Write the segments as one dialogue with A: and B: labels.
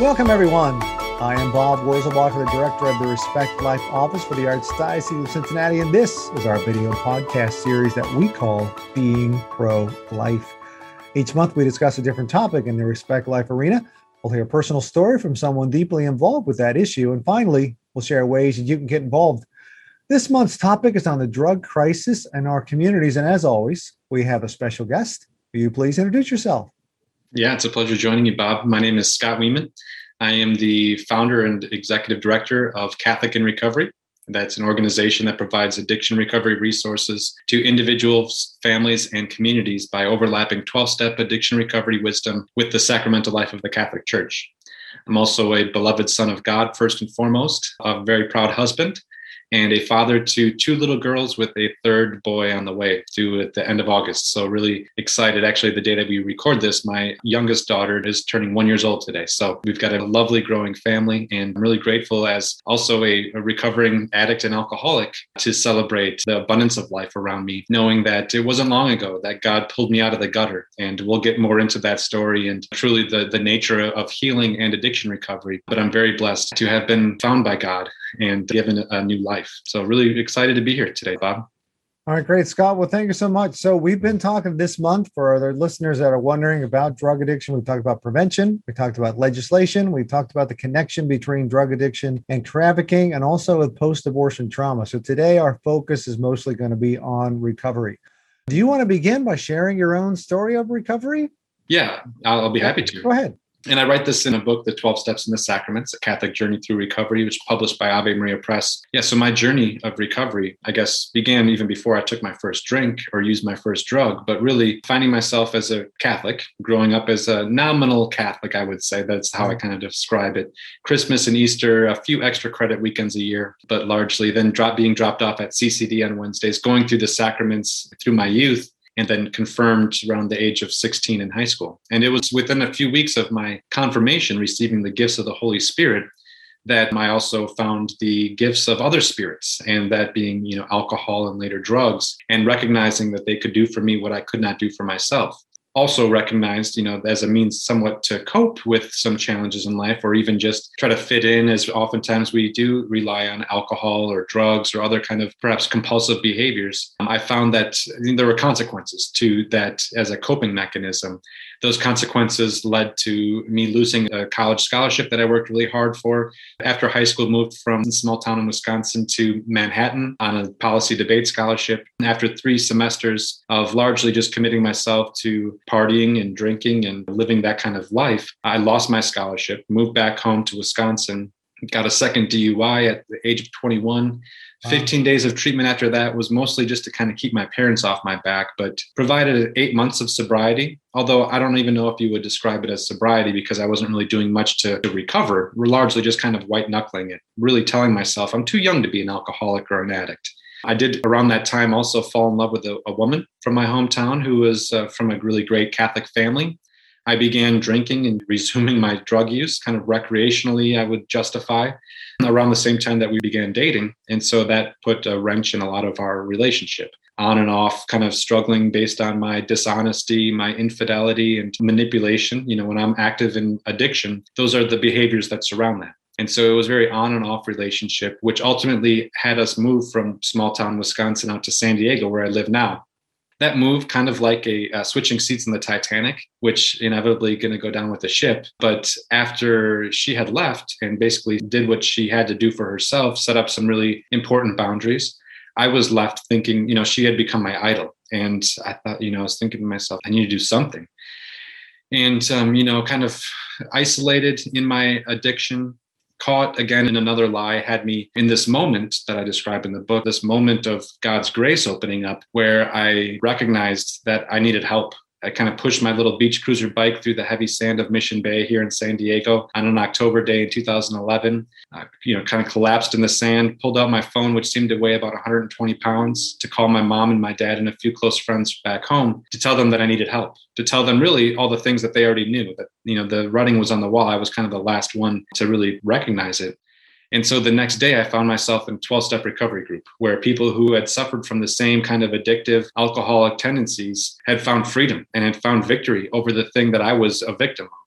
A: Welcome, everyone. I am Bob Wurzelbacher, the director of the Respect Life Office for the Archdiocese of Cincinnati, and this is our video podcast series that we call Being Pro-Life. Each month, we discuss a different topic in the Respect Life arena. We'll hear a personal story from someone deeply involved with that issue, and finally, we'll share ways that you can get involved. This month's topic is on the drug crisis in our communities, and as always, we have a special guest. Will you please introduce yourself?
B: Yeah, it's a pleasure joining you, Bob. My name is Scott Weeman. I am the founder and executive director of Catholic in Recovery. That's an organization that provides addiction recovery resources to individuals, families, and communities by overlapping 12-step addiction recovery wisdom with the sacramental life of the Catholic Church. I'm also a beloved son of God, first and foremost, a very proud husband, and a father to two little girls with a third boy on the way due at the end of August. So really excited. Actually, the day that we record this, my youngest daughter is turning 1 year old today. So we've got a lovely growing family, and I'm really grateful as also a recovering addict and alcoholic to celebrate the abundance of life around me, knowing that it wasn't long ago that God pulled me out of the gutter. And we'll get more into that story and truly the nature of healing and addiction recovery. But I'm very blessed to have been found by God and given a new life. So really excited to be here today, Bob.
A: All right, great, Scott. Well, thank you so much. So we've been talking this month for the listeners that are wondering about drug addiction. We talked about prevention. We talked about legislation. We talked about the connection between drug addiction and trafficking, and also with post-abortion trauma. So today our focus is mostly going to be on recovery. Do you want to begin by sharing your own story of recovery?
B: Yeah, I'll be happy to.
A: Go ahead.
B: And I write this in a book, The 12 Steps in the Sacraments, A Catholic Journey Through Recovery, which is published by Ave Maria Press. Yeah, so my journey of recovery, I guess, began even before I took my first drink or used my first drug, but really finding myself as a Catholic, growing up as a nominal Catholic, I would say. That's how I kind of describe it. Christmas and Easter, a few extra credit weekends a year, but largely then being dropped off at CCD on Wednesdays, going through the sacraments through my youth, and then confirmed around the age of 16 in high school. And it was within a few weeks of my confirmation, receiving the gifts of the Holy Spirit, that I also found the gifts of other spirits, and that being, alcohol and later drugs, and recognizing that they could do for me what I could not do for myself. Also recognized, as a means somewhat to cope with some challenges in life, or even just try to fit in, as oftentimes we do rely on alcohol or drugs or other kind of perhaps compulsive behaviors. I found that there were consequences to that as a coping mechanism. Those consequences led to me losing a college scholarship that I worked really hard for. After high school, moved from a small town in Wisconsin to Manhattan on a policy debate scholarship. After 3 semesters of largely just committing myself to partying and drinking and living that kind of life, I lost my scholarship, moved back home to Wisconsin, got a second DUI at the age of 21. 15 days of treatment after that was mostly just to kind of keep my parents off my back, but provided 8 months of sobriety. Although I don't even know if you would describe it as sobriety, because I wasn't really doing much to recover. We're largely just kind of white knuckling it, really telling myself I'm too young to be an alcoholic or an addict. I did around that time also fall in love with a woman from my hometown who was from a really great Catholic family. I began drinking and resuming my drug use, kind of recreationally, I would justify, around the same time that we began dating. And so that put a wrench in a lot of our relationship. On and off, kind of struggling based on my dishonesty, my infidelity, and manipulation. When I'm active in addiction, those are the behaviors that surround that. And so it was a very on and off relationship, which ultimately had us move from small town Wisconsin out to San Diego, where I live now. That move, kind of like a switching seats in the Titanic, which inevitably going to go down with the ship. But after she had left and basically did what she had to do for herself, set up some really important boundaries, I was left thinking, she had become my idol. And I thought, I was thinking to myself, I need to do something. And, kind of isolated in my addiction, caught again in another lie, had me in this moment that I describe in the book, this moment of God's grace opening up, where I recognized that I needed help. I kind of pushed my little beach cruiser bike through the heavy sand of Mission Bay here in San Diego on an October day in 2011. Kind of collapsed in the sand, pulled out my phone, which seemed to weigh about 120 pounds, to call my mom and my dad and a few close friends back home to tell them that I needed help, to tell them really all the things that they already knew, that, the writing was on the wall. I was kind of the last one to really recognize it. And so the next day I found myself in a 12-step recovery group where people who had suffered from the same kind of addictive alcoholic tendencies had found freedom and had found victory over the thing that I was a victim of.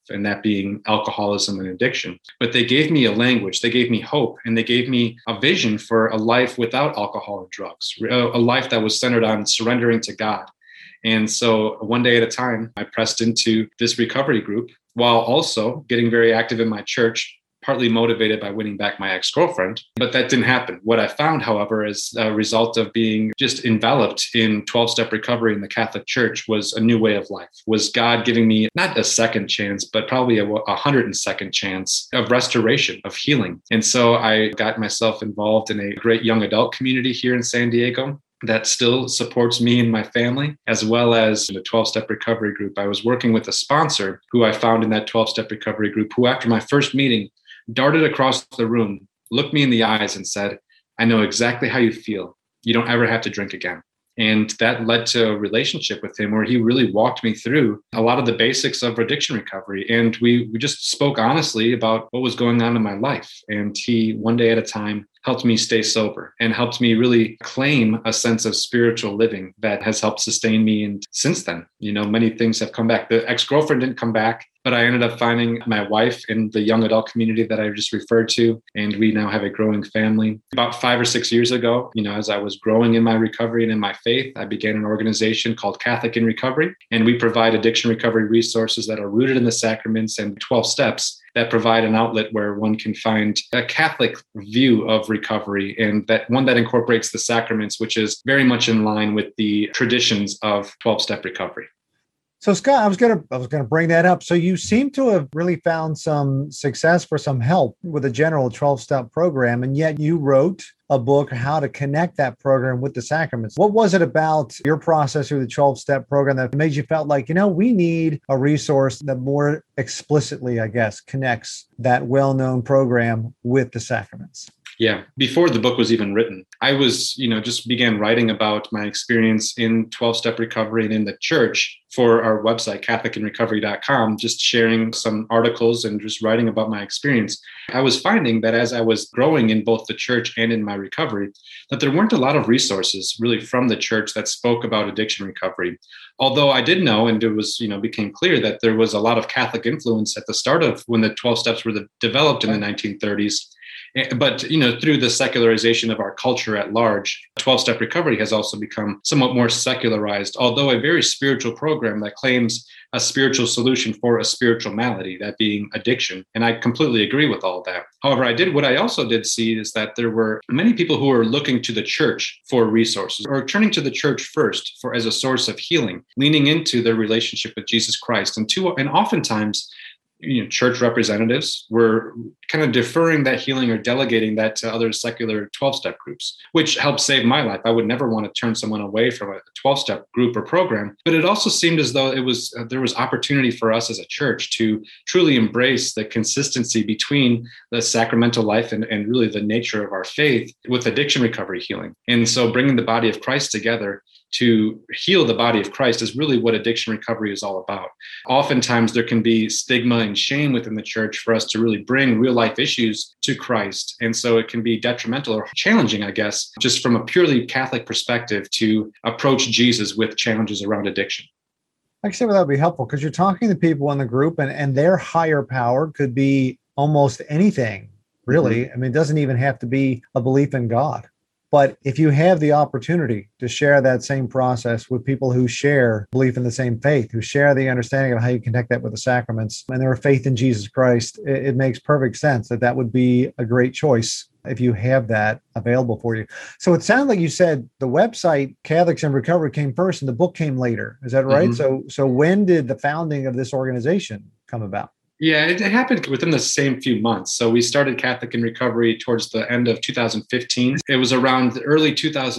B: and that being alcoholism and addiction. But they gave me a language, they gave me hope, and they gave me a vision for a life without alcohol or drugs, a life that was centered on surrendering to God. And so one day at a time, I pressed into this recovery group while also getting very active in my church, partly motivated by winning back my ex-girlfriend. But that didn't happen. What I found, however, as a result of being just enveloped in 12-step recovery in the Catholic Church was a new way of life, was God giving me not a second chance, but probably a 102nd chance of restoration, of healing. And so I got myself involved in a great young adult community here in San Diego that still supports me and my family, as well as the 12-step recovery group. I was working with a sponsor who I found in that 12-step recovery group, who after my first meeting darted across the room, looked me in the eyes and said, "I know exactly how you feel. You don't ever have to drink again." And that led to a relationship with him where he really walked me through a lot of the basics of addiction recovery. And we just spoke honestly about what was going on in my life. And he, one day at a time, helped me stay sober and helped me really claim a sense of spiritual living that has helped sustain me. And since then, many things have come back. The ex-girlfriend didn't come back, but I ended up finding my wife in the young adult community that I just referred to. And we now have a growing family. About 5 or 6 years ago, as I was growing in my recovery and in my faith, I began an organization called Catholic in Recovery. And we provide addiction recovery resources that are rooted in the sacraments and 12 steps that provide an outlet where one can find a Catholic view of recovery, and that one that incorporates the sacraments, which is very much in line with the traditions of 12-step recovery.
A: So Scott, I was gonna bring that up. So you seem to have really found some success for some help with a general 12-step program, and yet you wrote a book, How to Connect That Program with the Sacraments. What was it about your process through the 12-step program that made you felt like, we need a resource that more explicitly, I guess, connects that well-known program with the sacraments?
B: Yeah. Before the book was even written, I was, just began writing about my experience in 12-step recovery and in the church for our website, CatholicInRecovery.com, just sharing some articles and just writing about my experience. I was finding that as I was growing in both the church and in my recovery, that there weren't a lot of resources really from the church that spoke about addiction recovery. Although I did know, and it was, became clear that there was a lot of Catholic influence at the start of when the 12 steps were developed in the 1930s. But, through the secularization of our culture at large, 12-step recovery has also become somewhat more secularized, although a very spiritual program that claims a spiritual solution for a spiritual malady, that being addiction. And I completely agree with all that. However, what I also did see is that there were many people who were looking to the church for resources, or turning to the church first as a source of healing, leaning into their relationship with Jesus Christ. And oftentimes, church representatives were kind of deferring that healing or delegating that to other secular 12-step groups, which helped save my life. I would never want to turn someone away from a 12-step group or program, but it also seemed as though there was opportunity for us as a church to truly embrace the consistency between the sacramental life and really the nature of our faith with addiction recovery healing. And so bringing the body of Christ together to heal the body of Christ is really what addiction recovery is all about. Oftentimes there can be stigma and shame within the church for us to really bring real life issues to Christ. And so it can be detrimental or challenging, I guess, just from a purely Catholic perspective to approach Jesus with challenges around addiction.
A: Actually, that would be helpful because you're talking to people in the group and their higher power could be almost anything, really. Mm-hmm. I mean, it doesn't even have to be a belief in God. But if you have the opportunity to share that same process with people who share belief in the same faith, who share the understanding of how you connect that with the sacraments and their faith in Jesus Christ, it makes perfect sense that would be a great choice if you have that available for you. So it sounded like you said the website Catholics in Recovery came first and the book came later. Is that right? Mm-hmm. So when did the founding of this organization come about?
B: Yeah, it happened within the same few months. So we started Catholic in Recovery towards the end of 2015. It was around early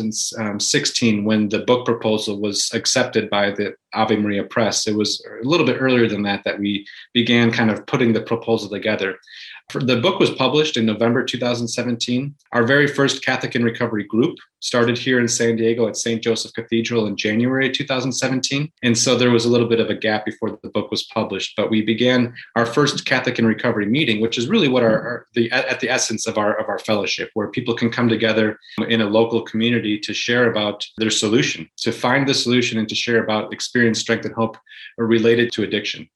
B: 2016 when the book proposal was accepted by the Ave Maria Press. It was a little bit earlier than that we began kind of putting the proposal together. The book was published in November 2017. Our very first Catholic in Recovery group started here in San Diego at St. Joseph Cathedral in January 2017. And so there was a little bit of a gap before the book was published. But we began our first Catholic in Recovery meeting, which is really what at the essence of our fellowship, where people can come together in a local community to share about their solution, to find the solution and to share about experience, strength, and hope related to addiction.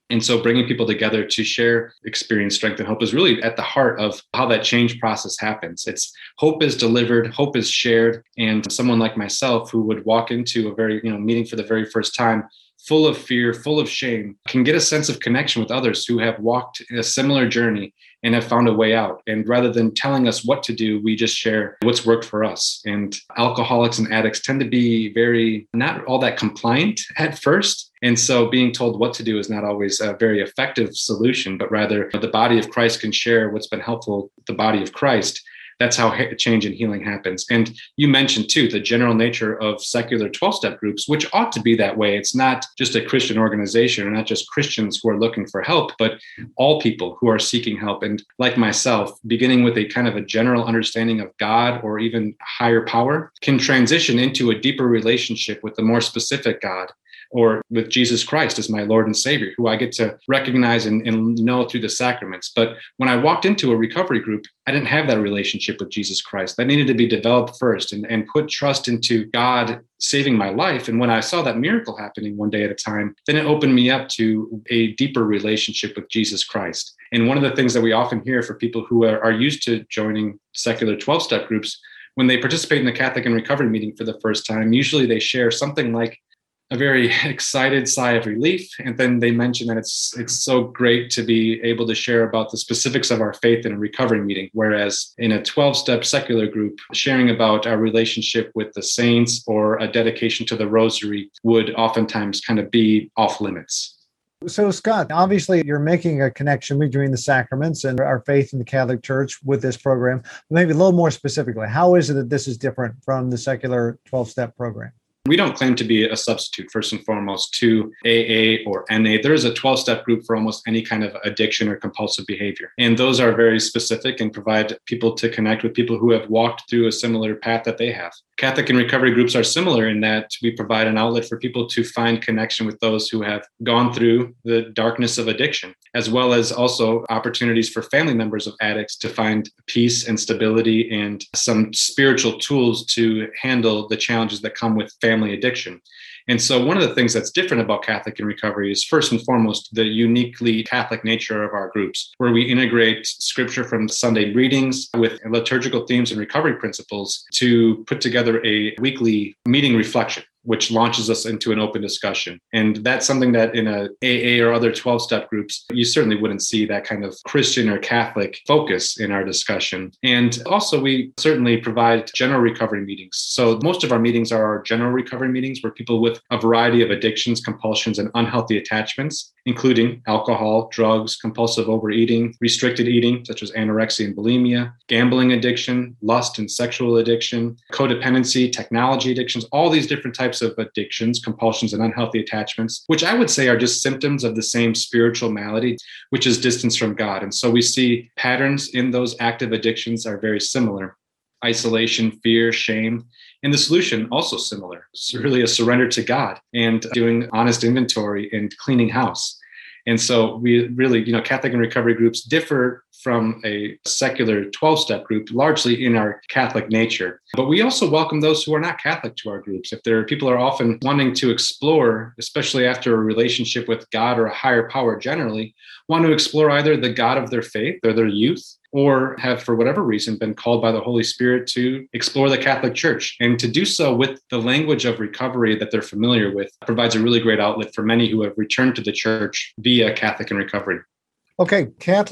B: And so bringing people together to share experience, strength, and hope is really at the heart of how that change process happens. It's hope is delivered, hope is shared. And someone like myself who would walk into a meeting for the very first time, full of fear, full of shame, can get a sense of connection with others who have walked a similar journey and have found a way out. And rather than telling us what to do, we just share what's worked for us. And alcoholics and addicts tend to be not all that compliant at first. And so being told what to do is not always a very effective solution, but rather the body of Christ can share what's been helpful with the body of Christ. That's how change and healing happens. And you mentioned, too, the general nature of secular 12-step groups, which ought to be that way. It's not just a Christian organization or not just Christians who are looking for help, but all people who are seeking help. And like myself, beginning with a kind of a general understanding of God or even higher power can transition into a deeper relationship with the more specific God, or with Jesus Christ as my Lord and Savior, who I get to recognize and know through the sacraments. But when I walked into a recovery group, I didn't have that relationship with Jesus Christ. That needed to be developed first and put trust into God saving my life. And when I saw that miracle happening one day at a time, then it opened me up to a deeper relationship with Jesus Christ. And one of the things that we often hear for people who are used to joining secular 12-step groups, when they participate in the Catholic and Recovery meeting for the first time, usually they share something like a very excited sigh of relief. And then they mention that it's so great to be able to share about the specifics of our faith in a recovery meeting. Whereas in a 12-step secular group, sharing about our relationship with the saints or a dedication to the rosary would oftentimes kind of be off limits.
A: So, Scott, obviously you're making a connection between the sacraments and our faith in the Catholic Church with this program. Maybe a little more specifically, how is it that this is different from the secular 12-step program?
B: We don't claim to be a substitute, first and foremost, to AA or NA. There is a 12-step group for almost any kind of addiction or compulsive behavior. And those are very specific and provide people to connect with people who have walked through a similar path that they have. Catholic and recovery groups are similar in that we provide an outlet for people to find connection with those who have gone through the darkness of addiction, as well as also opportunities for family members of addicts to find peace and stability and some spiritual tools to handle the challenges that come with family addiction. And so one of the things that's different about Catholic and recovery is first and foremost the uniquely Catholic nature of our groups, where we integrate scripture from Sunday readings with liturgical themes and recovery principles to put together a weekly meeting reflection, which launches us into an open discussion. And that's something that in a AA or other 12-step groups, you certainly wouldn't see that kind of Christian or Catholic focus in our discussion. And also, we certainly provide general recovery meetings. So most of our meetings are our general recovery meetings where people with a variety of addictions, compulsions, and unhealthy attachments, including alcohol, drugs, compulsive overeating, restricted eating, such as anorexia and bulimia, gambling addiction, lust and sexual addiction, codependency, technology addictions, all these different types of addictions, compulsions, and unhealthy attachments, which I would say are just symptoms of the same spiritual malady, which is distance from God. And so we see patterns in those active addictions are very similar. Isolation, fear, shame, and the solution also similar. It's really a surrender to God and doing honest inventory and cleaning house. And so we really, Catholic and recovery groups differ from a secular 12-step group, largely in our Catholic nature. But we also welcome those who are not Catholic to our groups. If people are often wanting to explore, especially after a relationship with God or a higher power generally, want to explore either the God of their faith or their youth, or have, for whatever reason, been called by the Holy Spirit to explore the Catholic Church. And to do so with the language of recovery that they're familiar with provides a really great outlet for many who have returned to the church via Catholic and recovery.
A: Okay,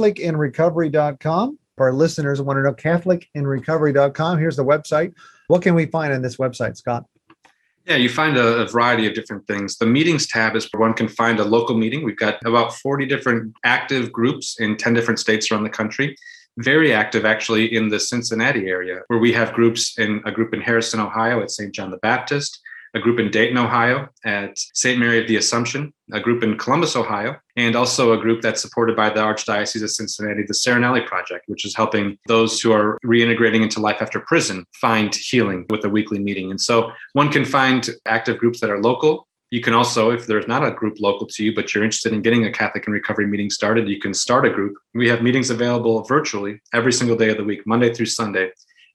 A: CatholicInRecovery.com. For our listeners who want to know, CatholicInRecovery.com. Here's the website. What can we find on this website, Scott?
B: Yeah, you find a variety of different things. The meetings tab is where one can find a local meeting. We've got about 40 different active groups in 10 different states around the country. Very active, actually, in the Cincinnati area, where we have a group in Harrison, Ohio at St. John the Baptist, a group in Dayton, Ohio at St. Mary of the Assumption, a group in Columbus, Ohio, and also a group that's supported by the Archdiocese of Cincinnati, the Serenelli Project, which is helping those who are reintegrating into life after prison find healing with a weekly meeting. And so one can find active groups that are local. You can also, if there's not a group local to you, but you're interested in getting a Catholic and recovery meeting started, you can start a group. We have meetings available virtually every single day of the week, Monday through Sunday.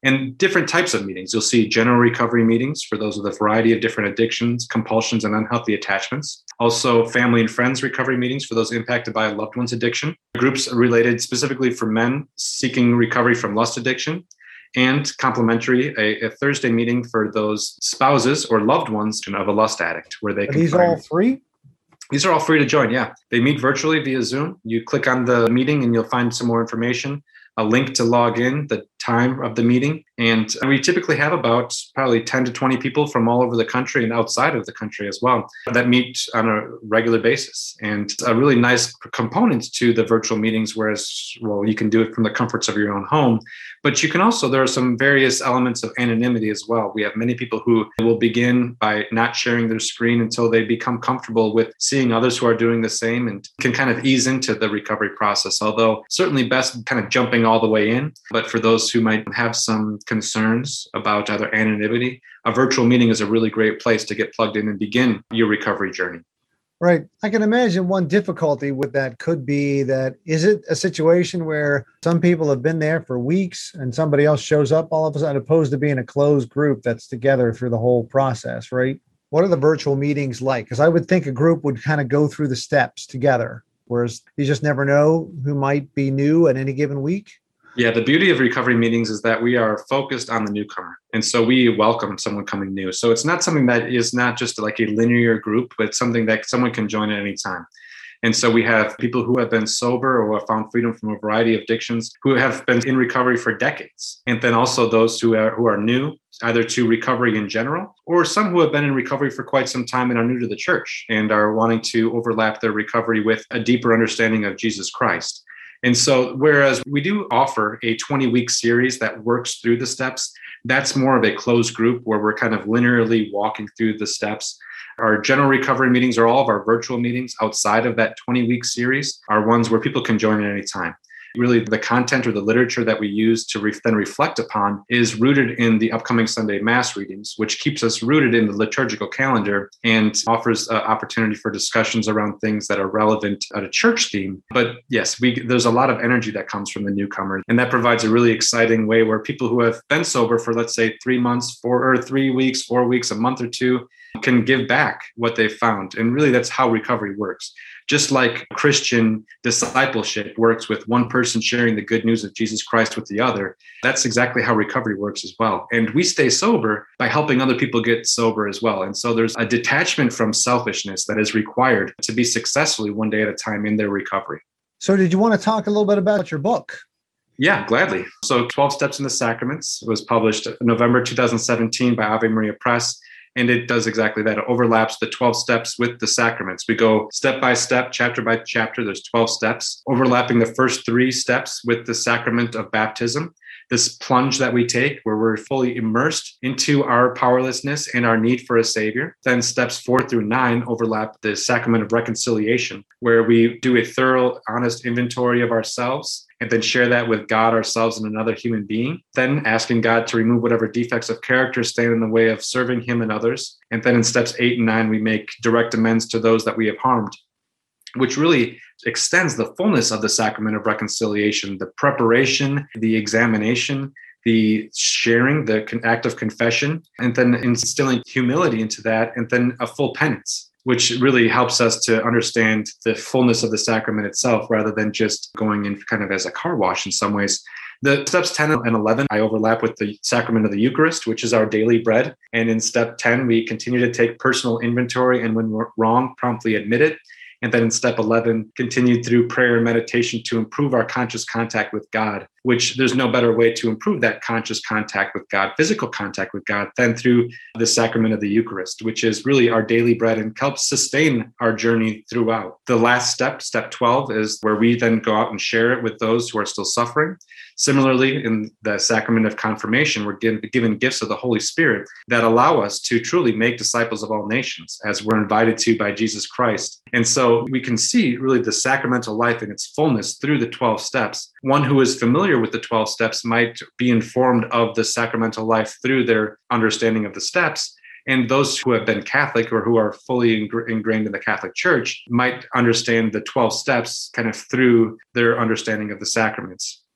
B: And different types of meetings. You'll see general recovery meetings for those with a variety of different addictions, compulsions, and unhealthy attachments. Also, family and friends recovery meetings for those impacted by a loved one's addiction. Groups related specifically for men seeking recovery from lust addiction. And complementary, a Thursday meeting for those spouses or loved ones of a lust addict, where they
A: can. Are these all free?
B: These are all free to join. Yeah, they meet virtually via Zoom. You click on the meeting and you'll find some more information, a link to log in, the time of the meeting. And we typically have about probably 10 to 20 people from all over the country and outside of the country as well that meet on a regular basis. And a really nice component to the virtual meetings, whereas, well, you can do it from the comforts of your own home, but you can also, there are some various elements of anonymity as well. We have many people who will begin by not sharing their screen until they become comfortable with seeing others who are doing the same and can kind of ease into the recovery process, although certainly best kind of jumping all the way in. But for those who might have some concerns about either anonymity, a virtual meeting is a really great place to get plugged in and begin your recovery journey.
A: Right. I can imagine one difficulty with that could be that, is it a situation where some people have been there for weeks and somebody else shows up all of a sudden, opposed to being a closed group that's together through the whole process, right? What are the virtual meetings like? Because I would think a group would kind of go through the steps together, whereas you just never know who might be new at any given week.
B: Yeah, the beauty of recovery meetings is that we are focused on the newcomer. And so we welcome someone coming new. So it's not something that is not just like a linear group, but something that someone can join at any time. And so we have people who have been sober or who have found freedom from a variety of addictions, who have been in recovery for decades. And then also those who are new, either to recovery in general, or some who have been in recovery for quite some time and are new to the church and are wanting to overlap their recovery with a deeper understanding of Jesus Christ. And so, whereas we do offer a 20-week series that works through the steps, that's more of a closed group where we're kind of linearly walking through the steps. Our general recovery meetings, or all of our virtual meetings outside of that 20-week series, are ones where people can join at any time. Really, the content or the literature that we use to then reflect upon is rooted in the upcoming Sunday Mass readings, which keeps us rooted in the liturgical calendar and offers opportunity for discussions around things that are relevant at a church theme. But yes, there's a lot of energy that comes from the newcomer, and that provides a really exciting way where people who have been sober for, let's say, 3 months, 3 weeks, 4 weeks, a month or two, can give back what they've found. And really, that's how recovery works. Just like Christian discipleship works with one person sharing the good news of Jesus Christ with the other, that's exactly how recovery works as well. And we stay sober by helping other people get sober as well. And so there's a detachment from selfishness that is required to be successfully one day at a time in their recovery.
A: So did you want to talk a little bit about your book?
B: Yeah, gladly. So 12 Steps in the Sacraments was published in November 2017 by Ave Maria Press. And it does exactly that. It overlaps the 12 steps with the sacraments. We go step by step, chapter by chapter. There's 12 steps, overlapping the first 3 steps with the sacrament of baptism. This plunge that we take where we're fully immersed into our powerlessness and our need for a savior. Then steps 4 through 9 overlap the sacrament of reconciliation, where we do a thorough, honest inventory of ourselves and then share that with God, ourselves, and another human being. Then asking God to remove whatever defects of character stand in the way of serving him and others. And then in steps 8 and 9, we make direct amends to those that we have harmed, which really extends the fullness of the sacrament of reconciliation, the preparation, the examination, the sharing, the act of confession, and then instilling humility into that, and then a full penance, which really helps us to understand the fullness of the sacrament itself rather than just going in kind of as a car wash in some ways. The steps 10 and 11, I overlap with the sacrament of the Eucharist, which is our daily bread. And in step 10, we continue to take personal inventory, and when we're wrong, promptly admit it. And then in step 11, continued through prayer and meditation to improve our conscious contact with God, which there's no better way to improve that conscious contact with God, physical contact with God, than through the sacrament of the Eucharist, which is really our daily bread and helps sustain our journey throughout. The last step, step 12, is where we then go out and share it with those who are still suffering. Similarly, in the sacrament of confirmation, we're given gifts of the Holy Spirit that allow us to truly make disciples of all nations, as we're invited to by Jesus Christ. And so we can see really the sacramental life in its fullness through the 12 steps. One who is familiar with the 12 steps might be informed of the sacramental life through their understanding of the steps. And those who have been Catholic or who are fully ingrained in the Catholic Church might understand the 12 steps kind of through their understanding of the sacraments.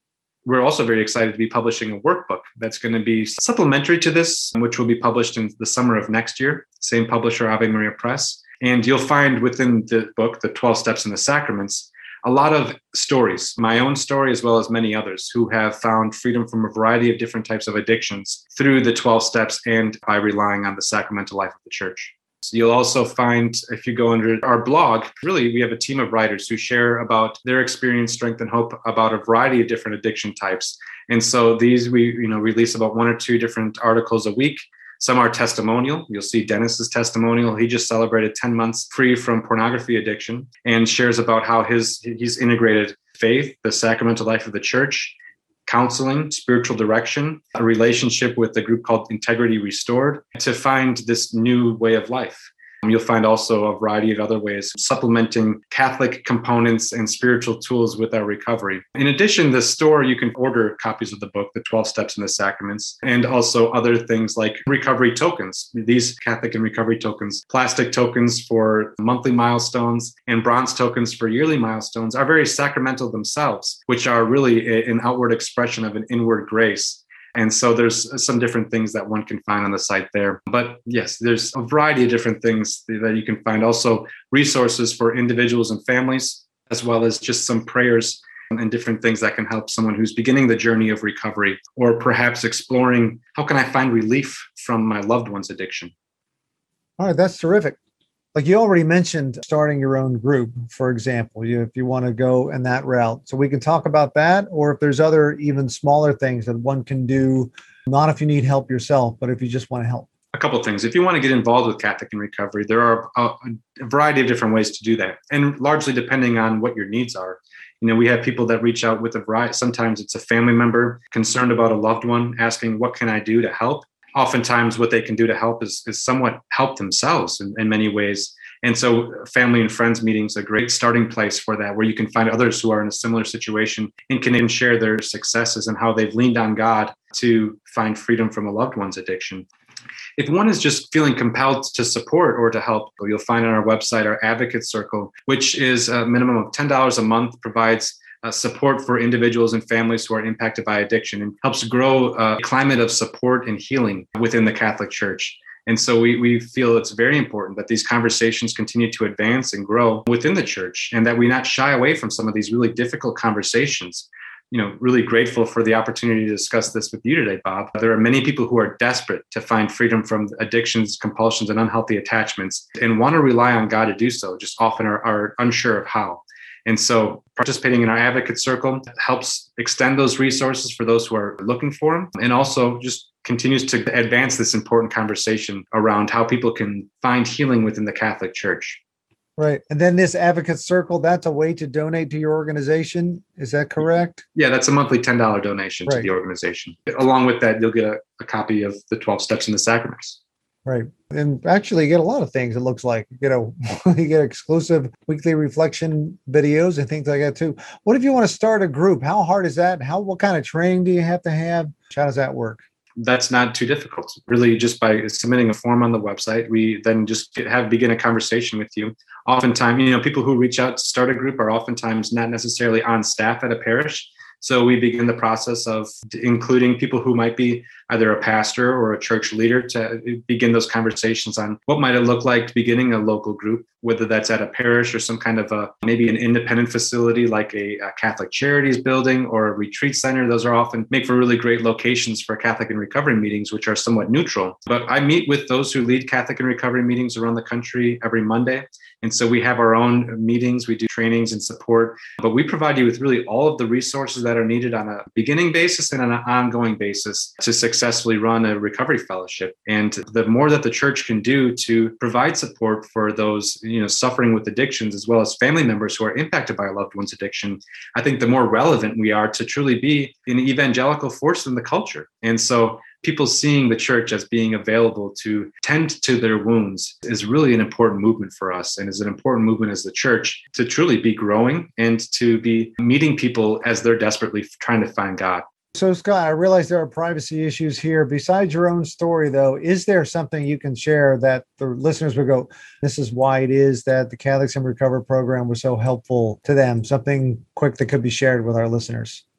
B: we're also very excited to be publishing a workbook that's going to be supplementary to this, which will be published in the summer of next year. Same publisher, Ave Maria Press. And you'll find within the book, The 12 Steps in the Sacraments, a lot of stories, my own story, as well as many others who have found freedom from a variety of different types of addictions through the 12 steps and by relying on the sacramental life of the church. So you'll also find, if you go under our blog, really, we have a team of writers who share about their experience, strength, and hope about a variety of different addiction types. And so these, we release about 1 or 2 different articles a week. Some are testimonial. You'll see Dennis's testimonial. He just celebrated 10 months free from pornography addiction and shares about how he's integrated faith, the sacramental life of the church, counseling, spiritual direction, a relationship with a group called Integrity Restored to find this new way of life. You'll find also a variety of other ways supplementing Catholic components and spiritual tools with our recovery. In addition, the store, you can order copies of the book, The 12 Steps in the Sacraments, and also other things like recovery tokens. These Catholic and recovery tokens, plastic tokens for monthly milestones and bronze tokens for yearly milestones are very sacramental themselves, which are really an outward expression of an inward grace. And so there's some different things that one can find on the site there. But yes, there's a variety of different things that you can find. Also resources for individuals and families, as well as just some prayers and different things that can help someone who's beginning the journey of recovery, or perhaps exploring, how can I find relief from my loved one's addiction?
A: All right, that's terrific. Like you already mentioned starting your own group, for example, if you want to go in that route. So we can talk about that, or if there's other even smaller things that one can do, not if you need help yourself, but if you just want to help.
B: A couple of things. If you want to get involved with Catholic in Recovery, there are a variety of different ways to do that, and largely depending on what your needs are. We have people that reach out with a variety. Sometimes it's a family member concerned about a loved one, asking, what can I do to help? Oftentimes what they can do to help is somewhat help themselves in many ways. And so family and friends meetings are a great starting place for that, where you can find others who are in a similar situation and can even share their successes and how they've leaned on God to find freedom from a loved one's addiction. If one is just feeling compelled to support or to help, you'll find on our website our Advocate Circle, which is a minimum of $10 a month, provides support for individuals and families who are impacted by addiction, and helps grow a climate of support and healing within the Catholic Church. And so we feel it's very important that these conversations continue to advance and grow within the church, and that we not shy away from some of these really difficult conversations. Really grateful for the opportunity to discuss this with you today, Bob. There are many people who are desperate to find freedom from addictions, compulsions, and unhealthy attachments, and want to rely on God to do so, just often are unsure of how. And so participating in our Advocate Circle helps extend those resources for those who are looking for them, and also just continues to advance this important conversation around how people can find healing within the Catholic Church.
A: Right. And then this Advocate Circle, that's a way to donate to your organization. Is that correct?
B: Yeah, that's a monthly $10 donation to the organization. Along with that, you'll get a copy of the 12 Steps in the Sacraments.
A: Right. And actually you get a lot of things, it looks like. You get exclusive weekly reflection videos and things like that too. What if you want to start a group? How hard is that? What kind of training do you have to have? How does that work?
B: That's not too difficult. Really, just by submitting a form on the website, we then just begin a conversation with you. Oftentimes, people who reach out to start a group are oftentimes not necessarily on staff at a parish. So we begin the process of including people who might be either a pastor or a church leader to begin those conversations on what might it look like beginning a local group, whether that's at a parish or some kind of maybe an independent facility like a Catholic Charities building or a retreat center. Those are often make for really great locations for Catholic and Recovery meetings, which are somewhat neutral. But I meet with those who lead Catholic and Recovery meetings around the country every Monday. And so we have our own meetings, we do trainings and support, but we provide you with really all of the resources that are needed on a beginning basis and on an ongoing basis to successfully run a recovery fellowship. And the more that the church can do to provide support for those, suffering with addictions, as well as family members who are impacted by a loved one's addiction, I think the more relevant we are to truly be an evangelical force in the culture. And so people seeing the church as being available to tend to their wounds is really an important movement for us, and is an important movement as the church to truly be growing and to be meeting people as they're desperately trying to find God.
A: So, Scott, I realize there are privacy issues here. Besides your own story, though, is there something you can share that the listeners would go, this is why it is that the Catholics in Recover program was so helpful to them? Something quick that could be shared with our listeners.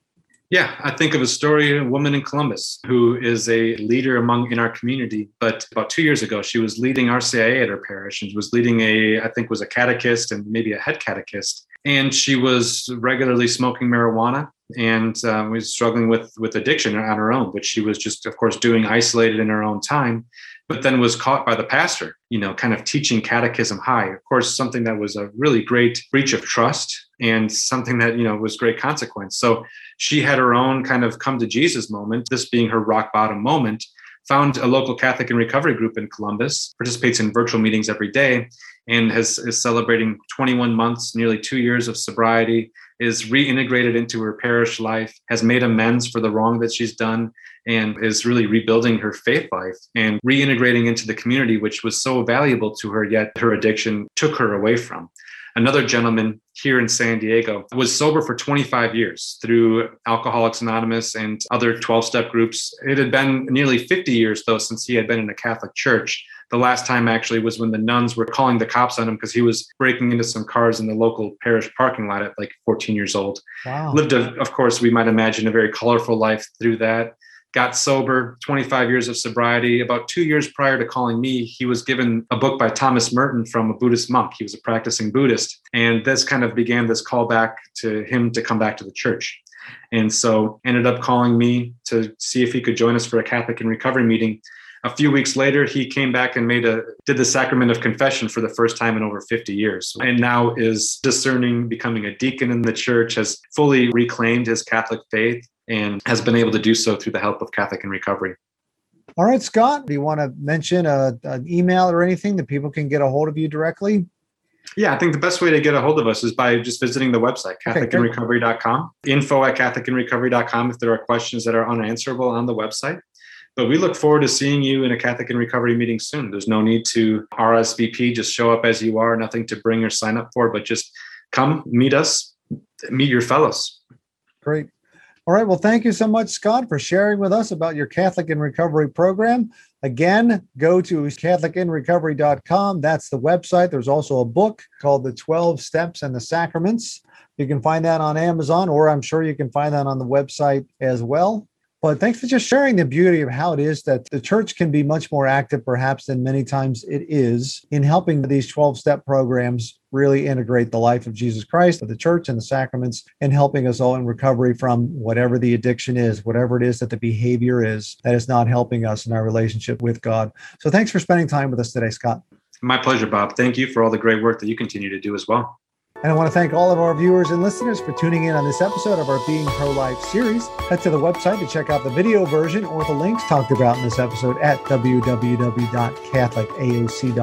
B: Yeah, I think of a story, a woman in Columbus who is a leader in our community. But about 2 years ago, she was leading RCIA at her parish and was leading I think was a catechist and maybe a head catechist. And she was regularly smoking marijuana and was struggling with addiction on her own, which she was just, of course, doing isolated in her own time, but then was caught by the pastor, kind of teaching catechism high. Of course, something that was a really great breach of trust and something that, was great consequence. So she had her own kind of come to Jesus moment, this being her rock bottom moment, found a local Catholic in recovery group in Columbus, participates in virtual meetings every day, and is celebrating 21 months, nearly 2 years of sobriety, is reintegrated into her parish life, has made amends for the wrong that she's done, and is really rebuilding her faith life and reintegrating into the community, which was so valuable to her, yet her addiction took her away from. Another gentleman here in San Diego was sober for 25 years through Alcoholics Anonymous and other 12-step groups. It had been nearly 50 years, though, since he had been in a Catholic church. The last time actually was when the nuns were calling the cops on him because he was breaking into some cars in the local parish parking lot at like 14 years old.
A: Wow.
B: Lived, of course, we might imagine, a very colorful life through that. Got sober, 25 years of sobriety. About 2 years prior to calling me, he was given a book by Thomas Merton from a Buddhist monk. He was a practicing Buddhist. And this kind of began this call back to him to come back to the church. And so ended up calling me to see if he could join us for a Catholic in Recovery meeting. A few weeks later, he came back and did the sacrament of confession for the first time in over 50 years. And now is discerning, becoming a deacon in the church, has fully reclaimed his Catholic faith, and has been able to do so through the help of Catholic in Recovery.
A: All right, Scott, do you want to mention an email or anything that people can get a hold of you directly?
B: Yeah, I think the best way to get a hold of us is by just visiting the website, catholicinrecovery.com, info@catholicinrecovery.com if there are questions that are unanswerable on the website. But we look forward to seeing you in a Catholic in Recovery meeting soon. There's no need to RSVP, just show up as you are, nothing to bring or sign up for, but just come, meet us, meet your fellows.
A: Great. All right. Well, thank you so much, Scott, for sharing with us about your Catholic in Recovery program. Again, go to catholicinrecovery.com. That's the website. There's also a book called The 12 Steps and the Sacraments. You can find that on Amazon, or I'm sure you can find that on the website as well. But thanks for just sharing the beauty of how it is that the church can be much more active, perhaps, than many times it is in helping these 12-step programs really integrate the life of Jesus Christ, of the church and the sacraments, and helping us all in recovery from whatever the addiction is, whatever it is that the behavior is that is not helping us in our relationship with God. So thanks for spending time with us today, Scott.
B: My pleasure, Bob. Thank you for all the great work that you continue to do as well.
A: And I want to thank all of our viewers and listeners for tuning in on this episode of our Being Pro-Life series. Head to the website to check out the video version or the links talked about in this episode at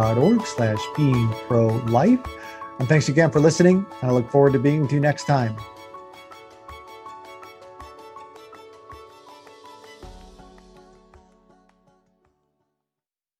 A: www.catholicaoc.org/beingprolife. And thanks again for listening. And I look forward to being with you next time.